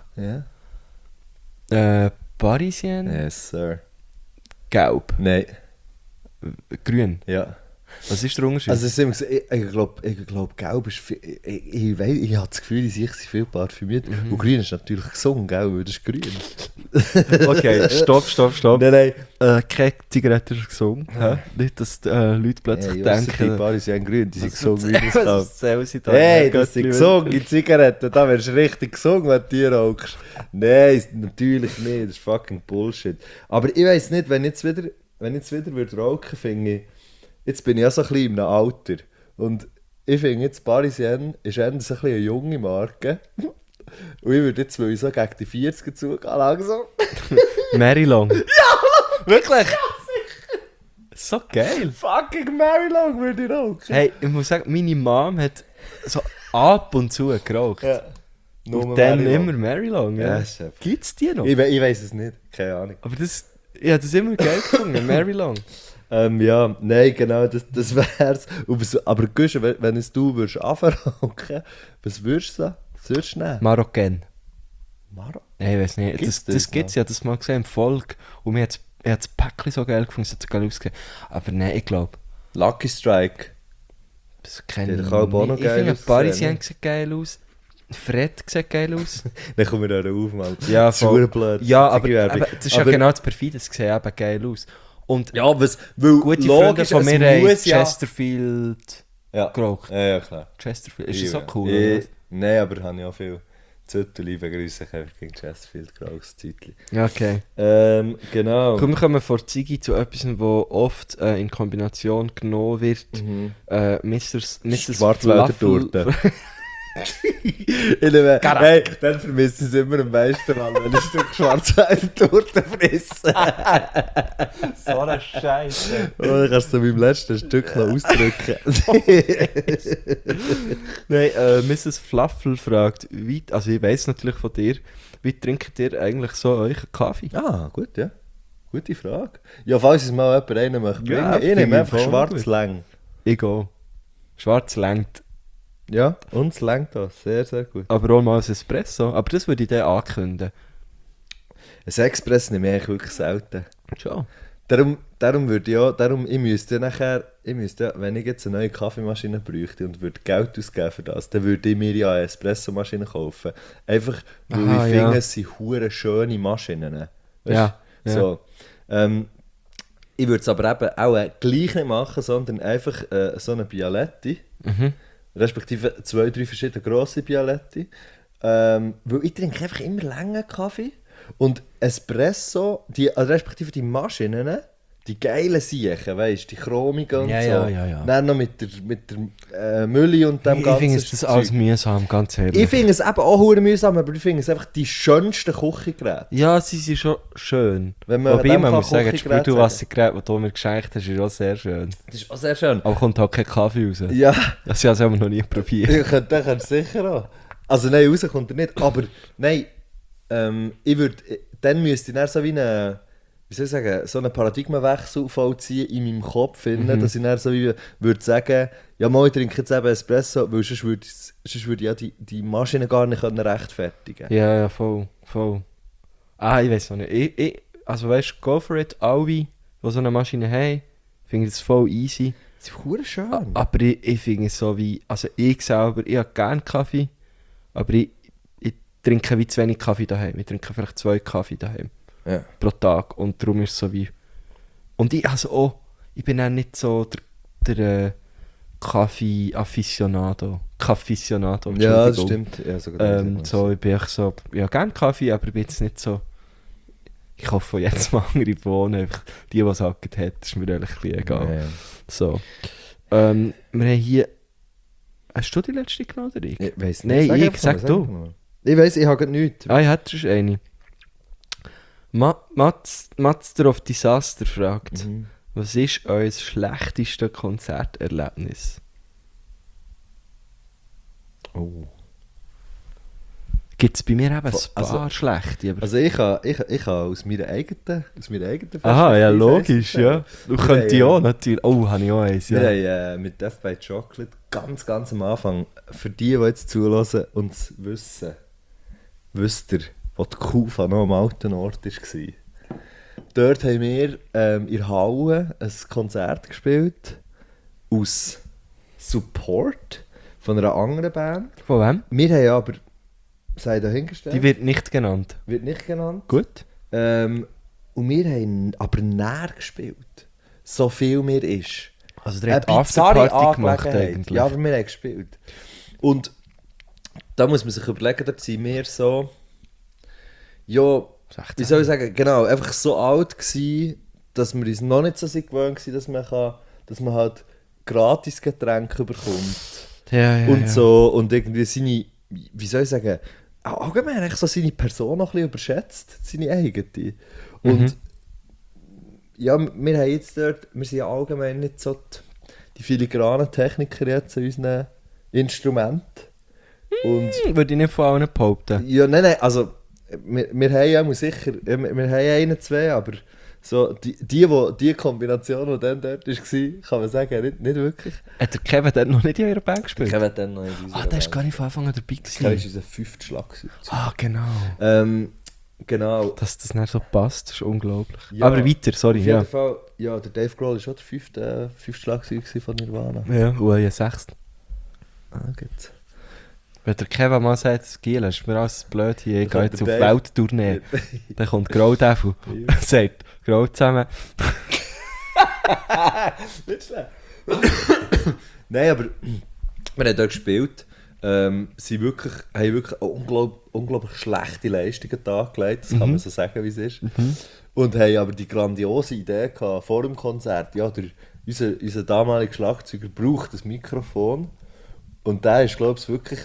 [SPEAKER 2] Ja?
[SPEAKER 1] Parisien,
[SPEAKER 2] Yes, sir.
[SPEAKER 1] gelb,
[SPEAKER 2] Nein,
[SPEAKER 1] grün.
[SPEAKER 2] ja.
[SPEAKER 1] Was ist der Unterschied?
[SPEAKER 2] Also ich glaube, gelb ist viel, ich habe das Gefühl, die sich sind viel parfümiert. Und grün ist natürlich gesund, gell, weil das ist grün.
[SPEAKER 1] okay, stopp.
[SPEAKER 2] Nein.
[SPEAKER 1] Keine Zigarette ist gesund. Hä? Nicht, dass Leute plötzlich denken...
[SPEAKER 2] Die Paris sind grün, die sind gesund wie das
[SPEAKER 1] Was
[SPEAKER 2] kann.
[SPEAKER 1] erzählen sie da?
[SPEAKER 2] Hey, das sind gesund, die Zigaretten, da wärst du richtig gesund, wenn du die rauchst. Nein, natürlich nicht, das ist fucking Bullshit. Aber ich weiss nicht, wenn ich jetzt wieder würde rauchen, finde ich, jetzt bin ich ja so ein bisschen in einem Alter. Und ich finde jetzt, Parisien ist eher so ein bisschen eine junge Marke. Und ich würde jetzt, weil ich so gegen die 40 zugehen, langsam.
[SPEAKER 1] Marilong. Ja! Wirklich? So geil.
[SPEAKER 2] Fucking Marilong würde ich rauchen.
[SPEAKER 1] Hey, ich muss sagen, meine Mom hat so ab und zu geraucht.
[SPEAKER 2] Ja.
[SPEAKER 1] Und dann immer Marilong. Ja.
[SPEAKER 2] Ja, Chef.
[SPEAKER 1] Gibt's die noch?
[SPEAKER 2] Ich weiss es nicht, keine Ahnung.
[SPEAKER 1] Aber ich habe das immer geil gefunden, Marilong.
[SPEAKER 2] Ja, nein, genau, das wär's. Aber Guschen, wenn es du würdest anfangen, was würdest du nehmen?
[SPEAKER 1] Marokkan.
[SPEAKER 2] Maro?
[SPEAKER 1] Nein, ich weiß nicht.
[SPEAKER 2] Gibt's
[SPEAKER 1] Das
[SPEAKER 2] das
[SPEAKER 1] gibt es ja, das mal gesehen im Volk. Und mir hat das Päckchen so geil gefunden, es hat so geil ausgesehen. Aber nein, ich glaube,
[SPEAKER 2] Lucky Strike.
[SPEAKER 1] das kenne
[SPEAKER 2] Der
[SPEAKER 1] ich
[SPEAKER 2] kann auch noch
[SPEAKER 1] nicht. Ich
[SPEAKER 2] geil
[SPEAKER 1] finde,
[SPEAKER 2] aussehen,
[SPEAKER 1] Parisien
[SPEAKER 2] ne?
[SPEAKER 1] sieht geil aus. Fred sieht geil aus.
[SPEAKER 2] Dann kommen wir da auf, Mann.
[SPEAKER 1] Ja,
[SPEAKER 2] Das ist
[SPEAKER 1] voll.
[SPEAKER 2] verdammt blöd.
[SPEAKER 1] Ja,
[SPEAKER 2] Das
[SPEAKER 1] aber
[SPEAKER 2] ist Werbung.
[SPEAKER 1] das ist ja
[SPEAKER 2] Aber-
[SPEAKER 1] genau das Perfide, das sieht eben geil aus. Und
[SPEAKER 2] Ja, weil
[SPEAKER 1] gute Freunde
[SPEAKER 2] logisch,
[SPEAKER 1] von mir
[SPEAKER 2] es
[SPEAKER 1] haben
[SPEAKER 2] muss ja...
[SPEAKER 1] Chesterfield
[SPEAKER 2] Ja.
[SPEAKER 1] geraucht.
[SPEAKER 2] Ja, klar.
[SPEAKER 1] Chesterfield, ist das so
[SPEAKER 2] Ja.
[SPEAKER 1] cool?
[SPEAKER 2] Ja.
[SPEAKER 1] oder?
[SPEAKER 2] Nein, aber habe ich auch viel Zötterli begrüßen einfach gegen Chesterfield geraucht, das Zeitchen.
[SPEAKER 1] Ja, okay.
[SPEAKER 2] Genau.
[SPEAKER 1] Komm, wir kommen vor Ziggy zu etwas, das oft in Kombination genommen wird. Mr.
[SPEAKER 2] Schwarzwälder Torte. Hey, dann vermisse ich es immer am meisten, Mann, wenn ich ein Stück Schwarzwälder Torte frisse.
[SPEAKER 1] So eine Scheiße.
[SPEAKER 2] Oh, dann kannst du beim letzten Stück noch ausdrücken.
[SPEAKER 1] Nein, Mrs. Fluffel fragt, also ich weiss natürlich von dir, wie trinkt ihr eigentlich so euren Kaffee?
[SPEAKER 2] Ah, gut, ja. Gute Frage. Ja, falls es mal jemand einen möchte bringen.
[SPEAKER 1] Ja,
[SPEAKER 2] Ich nehme
[SPEAKER 1] finde ich
[SPEAKER 2] einfach
[SPEAKER 1] voll
[SPEAKER 2] schwarz
[SPEAKER 1] gut.
[SPEAKER 2] lang.
[SPEAKER 1] Ich gehe. Schwarz längt.
[SPEAKER 2] Ja, uns längt das. Sehr, sehr gut.
[SPEAKER 1] Aber auch mal ein Espresso. Aber das würde ich dann ankündigen.
[SPEAKER 2] Ein Express nehme ich eigentlich wirklich selten.
[SPEAKER 1] Schon.
[SPEAKER 2] Darum würde ich auch, ich müsste ja, wenn ich jetzt eine neue Kaffeemaschine bräuchte und würde Geld ausgeben für das, dann würde ich mir ja eine Espressomaschine kaufen. Einfach, weil
[SPEAKER 1] Aha,
[SPEAKER 2] ich
[SPEAKER 1] ja.
[SPEAKER 2] finde, es sind hure schöne Maschinen. Weißt
[SPEAKER 1] Ja,
[SPEAKER 2] du?
[SPEAKER 1] ja.
[SPEAKER 2] So. Ich würde es aber eben auch gleich nicht machen, sondern einfach so eine Bialetti. Respektive 2, 3 verschiedene grosse Bialetti. Weil ich trinke einfach immer lange Kaffee. Und Espresso, respektive die Maschinen, Die geilen Siechen, weißt du, die chromigen und
[SPEAKER 1] Ja,
[SPEAKER 2] so.
[SPEAKER 1] ja.
[SPEAKER 2] Dann noch mit der Mülle und dem
[SPEAKER 1] Ich
[SPEAKER 2] ganzen
[SPEAKER 1] finde das alles
[SPEAKER 2] Zeug.
[SPEAKER 1] mühsam, ganz ehrlich.
[SPEAKER 2] Ich finde es eben auch verdammt mühsam, aber ich finde es einfach die schönsten Küchengeräte.
[SPEAKER 1] Ja, sie sind schon schön.
[SPEAKER 2] Wenn man
[SPEAKER 1] Wobei
[SPEAKER 2] dem
[SPEAKER 1] man
[SPEAKER 2] kann
[SPEAKER 1] muss sagen, das
[SPEAKER 2] Küchengerät
[SPEAKER 1] Spülwassergerät, das du mir geschenkt hast, ist auch sehr schön.
[SPEAKER 2] Das ist auch sehr schön.
[SPEAKER 1] Aber kommt halt kein Kaffee raus.
[SPEAKER 2] Ja,
[SPEAKER 1] Das habe ich aber noch nie probiert.
[SPEAKER 2] den kannst du sicher auch. Also nein, raus kommt er nicht. Aber nein, ich würde, dann müsste ich dann so wie eine, wie soll ich sagen, so einen Paradigmenwechsel vollziehen in meinem Kopf finden, dass ich dann so wie würde sagen, ja mal, ich trinke jetzt eben Espresso, weil sonst würde ich ja die Maschine gar nicht rechtfertigen können.
[SPEAKER 1] Ja, voll. Ich weiß noch nicht. Also weißt du, go for it, alle, die so eine Maschine haben, finde das voll easy.
[SPEAKER 2] Das ist verdammt schön.
[SPEAKER 1] Aber ich finde es so wie, also ich selber, ich habe gerne Kaffee, aber ich trinke wie zu wenig Kaffee daheim. Ich trinke vielleicht 2 Kaffee daheim
[SPEAKER 2] Ja.
[SPEAKER 1] pro Tag und darum ist es so wie... Und ich ich bin auch nicht so der Kaffee-Afficionado. Cafficionado,
[SPEAKER 2] Ja, das
[SPEAKER 1] Entschuldigung.
[SPEAKER 2] stimmt. Ja, sogar
[SPEAKER 1] So, ich bin echt so, ja, gerne Kaffee, aber ich bin jetzt nicht so... Ich hoffe von jetzt mal andere Bohnen, einfach die es halt hat, ist mir eigentlich ein bisschen egal.
[SPEAKER 2] Ja.
[SPEAKER 1] So. Wir haben hier... Hast du die letzte genommen, oder ich?
[SPEAKER 2] Ich weiss
[SPEAKER 1] Nein,
[SPEAKER 2] Sag
[SPEAKER 1] ich,
[SPEAKER 2] einfach
[SPEAKER 1] sag
[SPEAKER 2] mal,
[SPEAKER 1] du.
[SPEAKER 2] einfach mal. Ich weiss, ich habe gerade nichts.
[SPEAKER 1] Ah, ich hätte schon eine. Mazder of Disaster fragt, was ist euer schlechtestes Konzerterlebnis?
[SPEAKER 2] Oh.
[SPEAKER 1] Gibt es bei mir eben ein
[SPEAKER 2] Also-
[SPEAKER 1] paar schlechte, aber...
[SPEAKER 2] Also ich habe aus meiner eigenen
[SPEAKER 1] Aha, ja,
[SPEAKER 2] Perspektive
[SPEAKER 1] logisch, ja. Du
[SPEAKER 2] Wir
[SPEAKER 1] könntest
[SPEAKER 2] haben,
[SPEAKER 1] ja auch natürlich... Oh, habe ich auch eins, ja.
[SPEAKER 2] Wir haben mit Death by Chocolate ganz am Anfang, für die jetzt zuhören und es wissen, wisst ihr, wo die Kufa noch am alten Ort war. Dort haben wir in der Halle ein Konzert gespielt aus Support von einer anderen Band.
[SPEAKER 1] Von wem?
[SPEAKER 2] Wir haben aber, sei dahingestellt,
[SPEAKER 1] Die wird nicht genannt.
[SPEAKER 2] wird nicht genannt.
[SPEAKER 1] Gut.
[SPEAKER 2] Und wir haben aber näher gespielt. So viel mir ist.
[SPEAKER 1] Also der hat
[SPEAKER 2] Eine bizarre
[SPEAKER 1] Afterparty gemacht
[SPEAKER 2] Angelegenheit.
[SPEAKER 1] eigentlich.
[SPEAKER 2] Ja, aber wir haben gespielt. Und da muss man sich überlegen, da sind wir so... Ja,
[SPEAKER 1] 16.
[SPEAKER 2] wie soll ich sagen? Genau, einfach so alt gsi, dass wir uns noch nicht so sind gewöhnt waren, dass man halt gratis Getränke bekommt.
[SPEAKER 1] Ja,
[SPEAKER 2] Und so, und irgendwie seine... Wie soll ich sagen? Auch allgemein eigentlich so seine Person noch ein bisschen überschätzt, seine eigene. Und ja, wir haben jetzt dort, wir sind ja allgemein nicht so die filigranen Techniker jetzt an unseren Instrumenten. Und
[SPEAKER 1] Würde ich nicht von allen behaupten.
[SPEAKER 2] ja, nein, also wir haben ja sicher, wir haben einen, zwei, aber so die Kombination, die dann dort war, kann man sagen, nicht wirklich.
[SPEAKER 1] Hat der Kevin dort noch nicht in eurer Band gespielt?
[SPEAKER 2] Kevin dann noch in unserer
[SPEAKER 1] Ah, der ist
[SPEAKER 2] Band.
[SPEAKER 1] gar nicht von Anfang an dabei
[SPEAKER 2] Kevin
[SPEAKER 1] gewesen.
[SPEAKER 2] ist unser 5. Schlag.
[SPEAKER 1] Ah, genau.
[SPEAKER 2] Genau.
[SPEAKER 1] Dass das nicht so passt, ist unglaublich.
[SPEAKER 2] Ja,
[SPEAKER 1] Aber weiter, sorry.
[SPEAKER 2] Auf
[SPEAKER 1] Ja,
[SPEAKER 2] jeden Fall, ja, der Dave Grohl war schon der 5. Schlag von Nirvana.
[SPEAKER 1] ja, ja 6.
[SPEAKER 2] Ah, gut.
[SPEAKER 1] Wenn der Kevin mal sagt, Giel, ist mir alles blöd hier, ich gehe
[SPEAKER 2] kommt
[SPEAKER 1] jetzt auf
[SPEAKER 2] der Dave.
[SPEAKER 1] Welttournee. Dann kommt Graudevel und sagt, Grau zusammen.
[SPEAKER 2] Nicht schlecht. Nein, aber wir haben dort gespielt. Haben wirklich unglaublich schlechte Leistungen dargelegt, das kann man so sagen, wie es ist. Und haben aber die grandiose Idee gehabt, vor dem Konzert, ja, unser damaliger Schlagzeuger braucht das Mikrofon. Und der ist, glaube ich, wirklich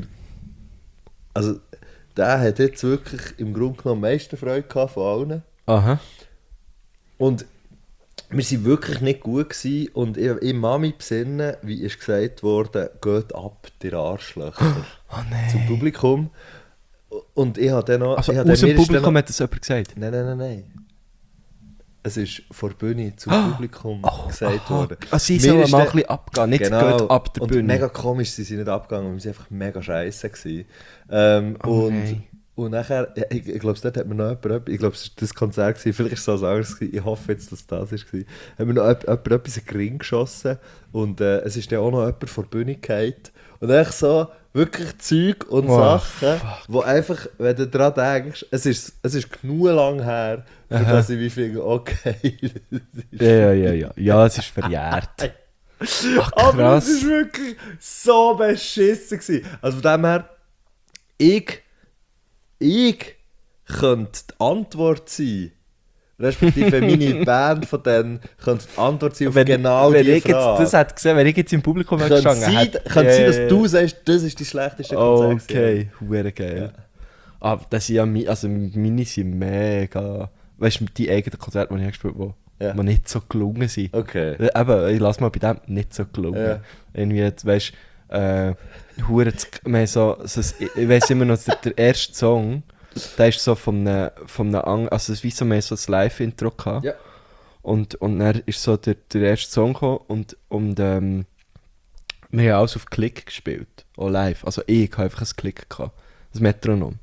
[SPEAKER 2] der hat jetzt wirklich im Grunde genommen am meisten Freude gehabt von allen.
[SPEAKER 1] Aha.
[SPEAKER 2] Und wir waren wirklich nicht gut gewesen, und ich mag mich besinnen, wie ist gesagt worden, geht ab, der Arschlöcher,
[SPEAKER 1] Oh nein.
[SPEAKER 2] zum Publikum. Und ich habe dann noch...
[SPEAKER 1] Also
[SPEAKER 2] ich
[SPEAKER 1] aus
[SPEAKER 2] habe dann-
[SPEAKER 1] dem
[SPEAKER 2] mir ist dann
[SPEAKER 1] Publikum
[SPEAKER 2] noch-
[SPEAKER 1] hat das jemand gesagt?
[SPEAKER 2] Nein. Es ist vor der Bühne zum Publikum gesagt
[SPEAKER 1] Aha.
[SPEAKER 2] worden.
[SPEAKER 1] Also sie
[SPEAKER 2] Mir
[SPEAKER 1] sollen
[SPEAKER 2] ist
[SPEAKER 1] mal ein
[SPEAKER 2] dann-
[SPEAKER 1] bisschen abgehen, nicht
[SPEAKER 2] Genau.
[SPEAKER 1] geht ab der
[SPEAKER 2] Und
[SPEAKER 1] Bühne.
[SPEAKER 2] mega komisch, sie sind nicht abgegangen, weil sie einfach mega scheisse waren.
[SPEAKER 1] Oh nein.
[SPEAKER 2] Und nachher, ja, ich glaube, dort hat mir noch jemand, ich glaube, es war das Konzert, vielleicht war es so ein anderes, ich hoffe jetzt, dass das war, haben wir noch jemand etwas in den Ring geschossen, und es ist dann auch noch jemand vor die Bühne gefallen. Und echt so, wirklich Zeug und
[SPEAKER 1] Oh,
[SPEAKER 2] Sachen, wo einfach, wenn du daran denkst, es ist genug lang her, für
[SPEAKER 1] Aha.
[SPEAKER 2] dass ich wie finde, okay.
[SPEAKER 1] Ja, es ist verjährt. Ach,
[SPEAKER 2] Aber es
[SPEAKER 1] krass.
[SPEAKER 2] war wirklich so beschissen gewesen. Also von dem her, ich könnte die Antwort sein Respektive meine Band von denen könnte die Antwort sein auf genau
[SPEAKER 1] wenn
[SPEAKER 2] die
[SPEAKER 1] ich jetzt
[SPEAKER 2] Frage.
[SPEAKER 1] das hätte gesehen, wenn ich jetzt im Publikum
[SPEAKER 2] Könnte
[SPEAKER 1] gestanden
[SPEAKER 2] sein,
[SPEAKER 1] hätte.
[SPEAKER 2] könnte sein, dass du sagst, das ist die schlechteste Konzert.
[SPEAKER 1] Okay, hure geil. Aber das sind ja also meine sind mega. Weißt du, die eigenen Konzerte, die ich gespielt habe, die nicht so gelungen sind.
[SPEAKER 2] Okay.
[SPEAKER 1] Eben, ich lasse mal bei dem nicht so gelungen.
[SPEAKER 2] Ja.
[SPEAKER 1] Irgendwie, jetzt, weißt du, ich weiss immer noch, der erste Song, der ist so von einem also es ist wie so mehr so ein Live-Intro gehabt.
[SPEAKER 2] Ja.
[SPEAKER 1] Und dann ist so der erste Song gekommen und wir haben alles auf Klick gespielt, auch live. Also ich habe einfach ein Klick gehabt, das Metronom.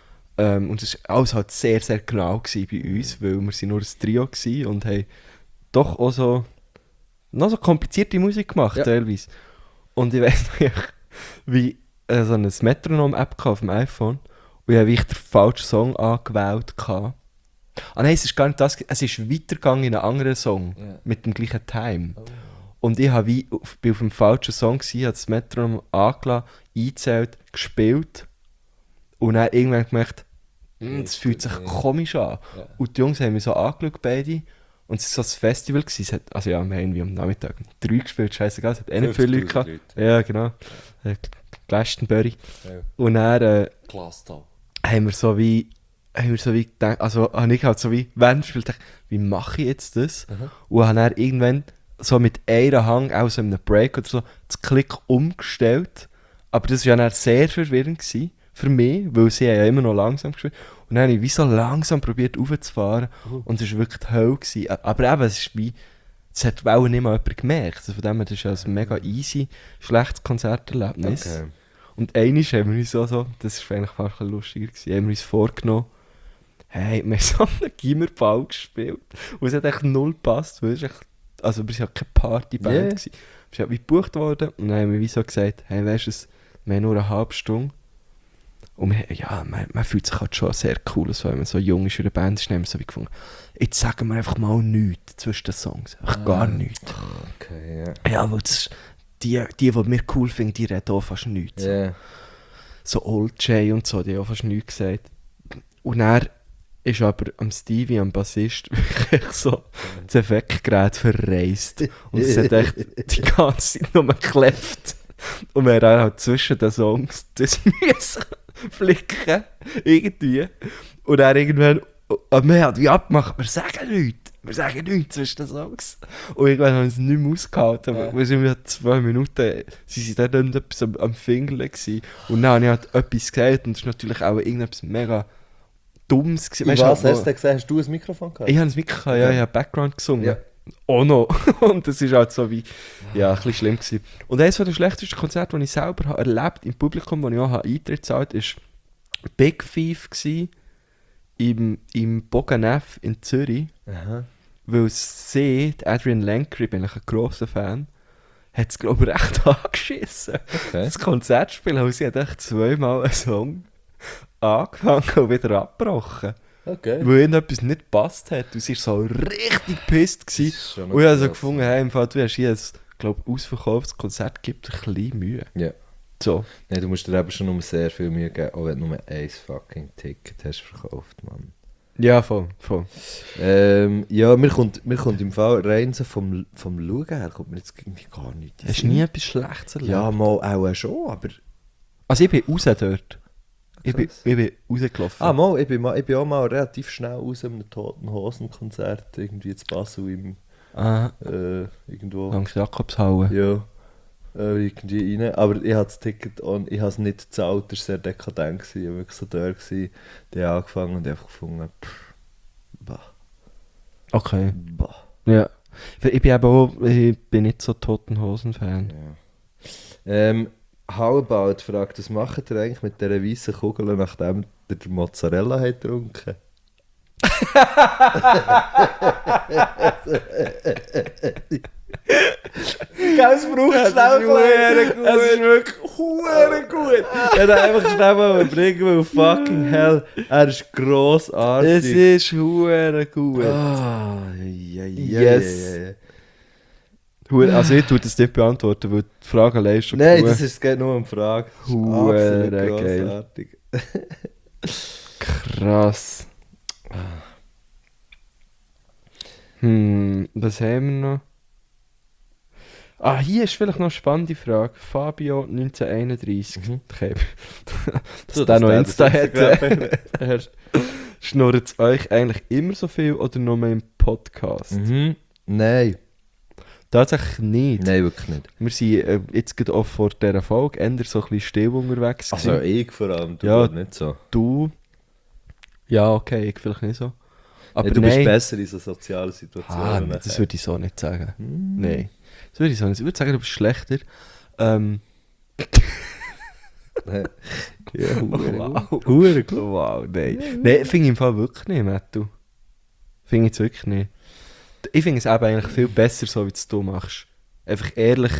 [SPEAKER 1] Und es war alles halt sehr, sehr genau bei uns, weil wir sind nur ein Trio waren und haben doch auch so, noch so komplizierte Musik gemacht, teilweise. Und ich weiss noch, wie so eine Metronom-App auf dem iPhone und ich habe den falschen Song angewählt. Ah nein, es ist gar nicht das, es ist weitergegangen in einen anderen Song mit dem gleichen Time. Oh. Und ich war auf dem falschen Song, habe das Metronom angelassen, eingezählt, gespielt und dann irgendwann gemerkt, das fühlt sich komisch an. Ja. Und die Jungs haben mich so angeschaut, beide. Und es war so ein Festival. Also ja, wir haben irgendwie am Nachmittag 3 gespielt, scheißegal, es hat nicht viele Leute gehabt. Ja, genau. Glastonbury. Ja. Und dann haben wir so wie gedacht, also habe ich halt so wie, während ich gedacht, wie mache ich jetzt das? Und habe dann irgendwann so mit einer Hand, auch so in einem Break oder so, das Klick umgestellt. Aber das war ja dann sehr verwirrend gewesen für mich, weil sie ja immer noch langsam gespielt. Und dann habe ich wie so langsam probiert raufzufahren und es war wirklich die Hölle gewesen. Aber eben, es ist wie, das hat auch nicht mal jemand gemerkt. Also von dem her, das ist ja ein mega easy, schlechtes Konzerterlebnis. Okay. Und einmal haben wir uns so, das war eigentlich fast ein bisschen lustiger gewesen, haben wir uns vorgenommen, hey, wir haben so einen Gimmerball gespielt. Und es hat echt null gepasst, weil es echt, also wir waren ja keine Partyband gewesen. Wir sind wie gebucht worden und dann haben wir wie so gesagt, hey, weißt du, wir haben nur eine halbe Stunde. Und man fühlt sich halt schon sehr cool, so, wenn man so jung ist in der Band ist, haben wir so wie gefunden, jetzt sagen wir einfach mal nichts zwischen den Songs, einfach gar nichts.
[SPEAKER 2] Okay,
[SPEAKER 1] Ja, weil das, die wir cool finden, die reden auch fast nichts.
[SPEAKER 2] Yeah.
[SPEAKER 1] So Old Jay und so, die haben auch fast nichts gesagt. Und er ist aber am Stevie, am Bassist, wirklich so das Effektgerät verreist. Und es hat echt die ganze Zeit nur geklebt. Und wir haben halt zwischen den Songs das müssen flicken, irgendwie. Und dann irgendwann, wir haben wie abgemacht, wir sagen nichts zwischen den Songs. Und irgendwann haben wir es nicht mehr ausgehalten. Ja. Wir sind 2 Minuten, sie waren dann etwas am Fingerlen gewesen. Und dann habe ich halt etwas gesagt und es war natürlich auch irgendetwas mega Dummes gewesen.
[SPEAKER 2] Was hast du gesagt? Hast du ein Mikrofon gehabt?
[SPEAKER 1] Ich habe ein Mikrofon, ja, ich habe Background gesungen. Ja. Oh no. Und das war halt so wie, ja, ein bisschen schlimm gewesen. Und eines der schlechtesten Konzerte, die ich selber habe erlebt im Publikum, wo ich auch Eintritt gezahlt habe, war Big Thief im Bogenef in Zürich. Aha. Weil sie, Adrian Lenker, ich bin ein grosser Fan, hat es, glaube ich, recht angeschissen. Okay. Das Konzertspiel, weil sie hat echt 2-mal einen Song angefangen und wieder abgebrochen. Okay. Weil irgendetwas nicht gepasst hat. Und sie war so richtig pisst. Und ich habe so gefunden, hey, im Fall, du hast hier ein, glaube ich, ausverkauftes Konzert, gibt ein bisschen Mühe.
[SPEAKER 2] Ja.
[SPEAKER 1] So.
[SPEAKER 2] Nein, du musst dir eben schon sehr viel Mühe geben, auch wenn du nur ein fucking Ticket hast verkauft, Mann.
[SPEAKER 1] Ja, voll.
[SPEAKER 2] Ja, mir kommt im Fall rein so vom Schauen her, kommt mir jetzt irgendwie gar nichts.
[SPEAKER 1] Hast du nie etwas Schlechtes erlebt?
[SPEAKER 2] Ja, mal auch schon, aber...
[SPEAKER 1] Also ich bin raus dort. Ich bin rausgelaufen.
[SPEAKER 2] Ich bin auch mal relativ schnell raus in einem Toten Hosen Konzert, irgendwie zu Basel im... irgendwo...
[SPEAKER 1] Langs Jakobshalle.
[SPEAKER 2] Ja. Irgendwie rein. Aber ich habe das Ticket ich habe es nicht gezahlt, das war sehr dekadent. Ich war wirklich so da, die haben angefangen und einfach gefunden, bah.
[SPEAKER 1] Okay.
[SPEAKER 2] Bah.
[SPEAKER 1] Ja. Ich bin eben auch, ich bin nicht so Toten Hosen-Fan.
[SPEAKER 2] Ja. How about, fragt, was macht ihr eigentlich mit dieser weißen Kugel, nachdem ihr die Mozzarella habt getrunken?
[SPEAKER 1] Ganz braucht es schnell. Es ist wirklich hure gut.
[SPEAKER 2] Ich hätte einfach schnell mal bringen, weil fucking hell, er ist grossartig.
[SPEAKER 1] Es ist hure gut.
[SPEAKER 2] Yes.
[SPEAKER 1] Also ich tue das nicht beantworten, weil die Frage allein ist schon
[SPEAKER 2] Nein, es geht nur um die Frage.
[SPEAKER 1] Hure grossartig. Krass. Was haben wir noch? Ah, hier ist vielleicht noch eine spannende Frage. Fabio 1931. Okay. Dass der noch Insta hat. Schnurrt es euch eigentlich immer so viel oder nur im Podcast?
[SPEAKER 2] Nein.
[SPEAKER 1] Tatsächlich nicht.
[SPEAKER 2] Nein, wirklich nicht.
[SPEAKER 1] Wir sind jetzt gerade auch vor dieser Folge eher so ein bisschen still unterwegs.
[SPEAKER 2] Also ich vor allem, du
[SPEAKER 1] Ja,
[SPEAKER 2] nicht so.
[SPEAKER 1] Du? Ja, okay, ich vielleicht nicht so. Aber
[SPEAKER 2] Ja, du bist
[SPEAKER 1] nein.
[SPEAKER 2] besser in so sozialen Situationen.
[SPEAKER 1] Ah, nein, das würde ich so nicht sagen. Nein. Das würde ich so nicht. Ich würde sagen, du bist schlechter.
[SPEAKER 2] Ja,
[SPEAKER 1] Wow. Wow, nein. Nein, finde ich im Fall wirklich nicht, Mattu. Finde ich jetzt wirklich nicht. Ich finde es eben eigentlich viel besser, so wie es du machst. Einfach ehrlich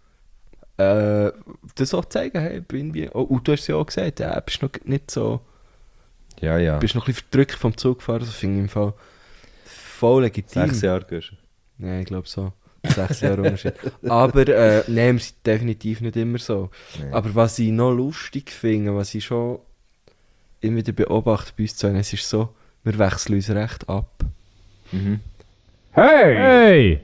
[SPEAKER 1] das auch zeigen, hey, bin wie... Oh, und du hast ja auch gesagt, ja, bist noch nicht so...
[SPEAKER 2] ja.
[SPEAKER 1] Bist noch ein bisschen verdrückt vom Zug gefahren, das finde ich im Fall voll legitim.
[SPEAKER 2] 6 Jahre gehst du.
[SPEAKER 1] Nein, ich glaube so. 6 Jahre Unterschied. Aber nein, wir sind definitiv nicht immer so.
[SPEAKER 2] Nein.
[SPEAKER 1] Aber was ich noch lustig finde, was ich schon immer wieder beobachte bei uns zwei, es ist so, wir wechseln uns recht ab.
[SPEAKER 6] Hey!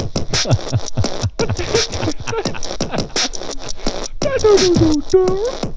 [SPEAKER 6] Hey!